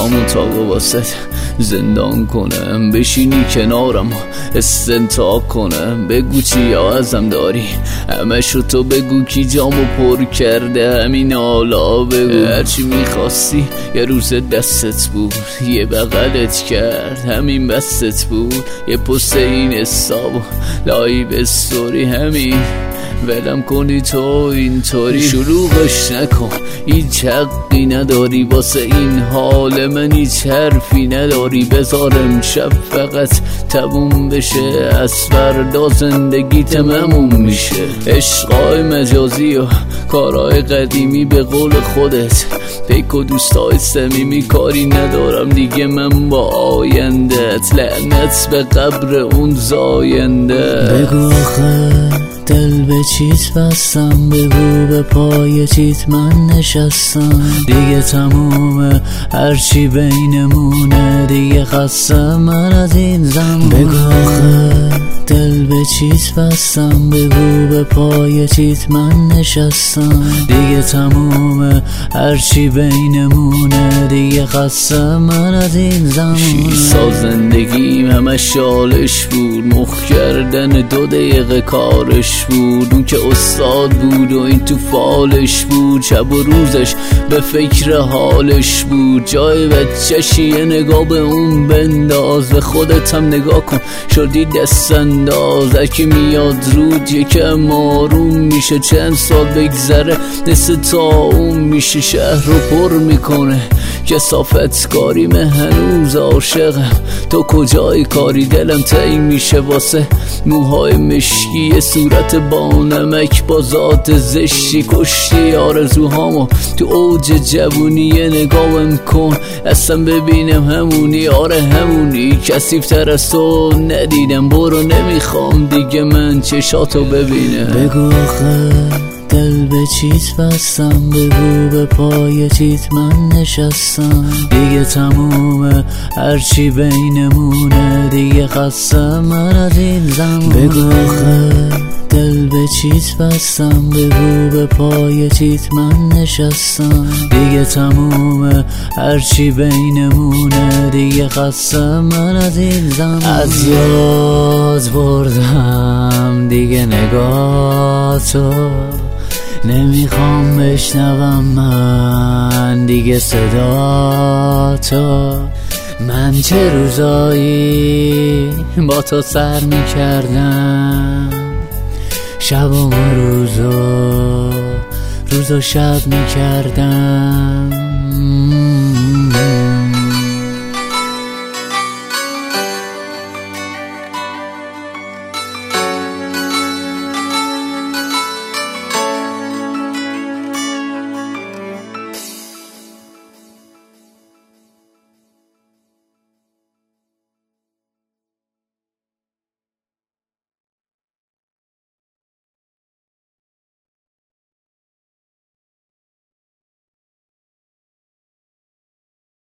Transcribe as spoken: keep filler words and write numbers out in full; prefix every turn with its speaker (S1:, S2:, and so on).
S1: جامو تا واسط زندان کنم، بشینی کنارم استنتاق کنم، بگو چی ازم داری همشو تو بگو کی جامو پر کرده، همین حالا بگو هرچی میخواستی یه روز دستت بود، یه بغلت کرد همین بستت بود، یه پست این حساب لایو استوری همین ولم کنی تو اینطوری شلوغش نکن، هیچ حقی نداری واسه این حال من، هیچ حرفی نداری بذارم شب فقط تموم بشه، از فردا زندگی تموم میشه. عشقای مجازی و کارهای قدیمی به قول خودت، پیک و دوستای صمیمی کاری ندارم دیگه من با آیندت، لعنت به قبر اون زاینده.
S2: بگو آخه دل به چیت بستم، بگو به پای چیت من نشستم، دیگه تمومه هرچی بینمونه، دیگه خستم من از این زمان. بگو آخه دل به چیت بستم، بگو به پای چیت من نشستم، دیگه تمومه هرچی بینمونه، دیگه خستم من از این زمان.
S1: شیش سال زندگیم همه شالش بود، مخ کردن دو دقیقه کارش بود، اون که استاد بود و این تو فالش بود، شب و روزش به فکر حالش بود، جای بچه‌شی یه نگاه به اون بنداز، به خودت هم نگاه کن شدی دست انداز، هرکی میاد رود یکم آروم میشه، چند سال بگذره نسل تا اون میشه، شهر رو پر میکنه کثافت کاری، من هنوز عاشقم تو کجای کاری، دلم تنگ میشه واسه موهای مشکی، صورت با نمک با ذات زشتی، کشتی آرزوهامو تو اوج جوونی، یه نگاهم کن اصلا ببینم همونی، آره همونی، کثیف‌تر از تو ندیدم، برو نمیخوام دیگه من چشاتو ببینم.
S2: بگو آخه دل به چیت بستم، بگو به پای چیت من نشستم، دیگه تمومه هرچی بینمونه، دیگه خستم من از این زمان. بگو آخه دل به چیت بستم، بگو به پای چیت من نشستم، دیگه تمومه هرچی بینمونه، دیگه خستم من از این زمان. از یاد بردم دیگه نگاه تو، نمیخوام بشنوم من دیگه صدا تو، من چه روزایی با تو سر میکردم، شب و روزو روز و شب میکردم.